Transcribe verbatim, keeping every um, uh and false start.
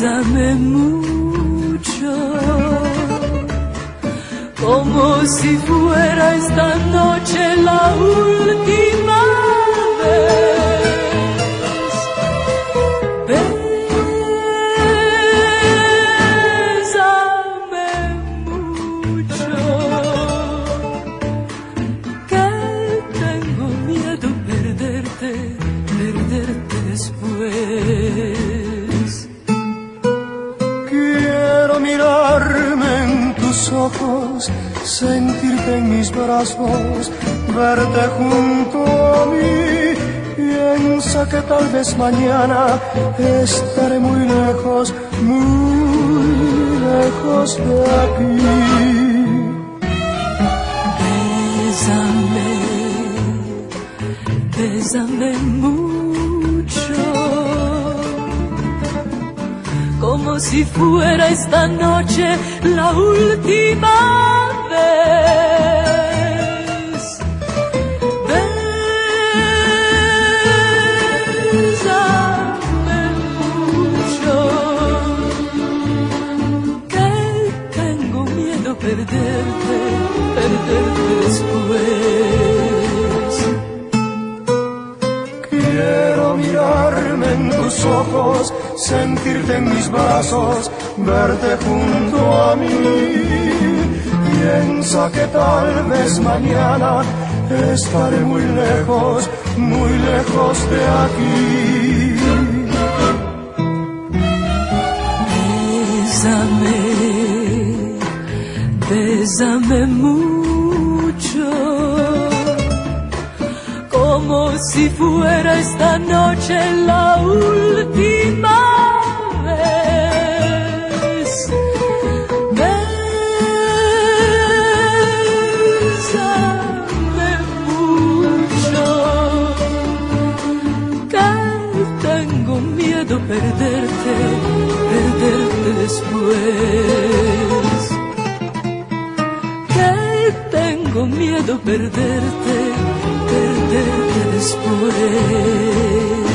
Bésame mucho, como si fuera esta noche la última vez. Bésame mucho, que tengo miedo perderte, perderte después. Quiero mirarme en tus ojos, sentirte en mis brazos, verte junto a mí. Piensa que tal vez mañana estaré muy lejos, muy lejos de aquí. Bésame, bésame mucho, como si fuera esta noche la última vez. Bésame mucho, que tengo miedo perderte, perderte después. Quiero mirarme en tus ojos, sentirte en mis brazos, verte junto a mí. Piensa que tal vez mañana estaré muy lejos, muy lejos de aquí. Bésame, bésame mucho, como si fuera esta noche la última vez. Bésame mucho, que tengo miedo perderte, perderte después. Que tengo miedo perderte, perderte después.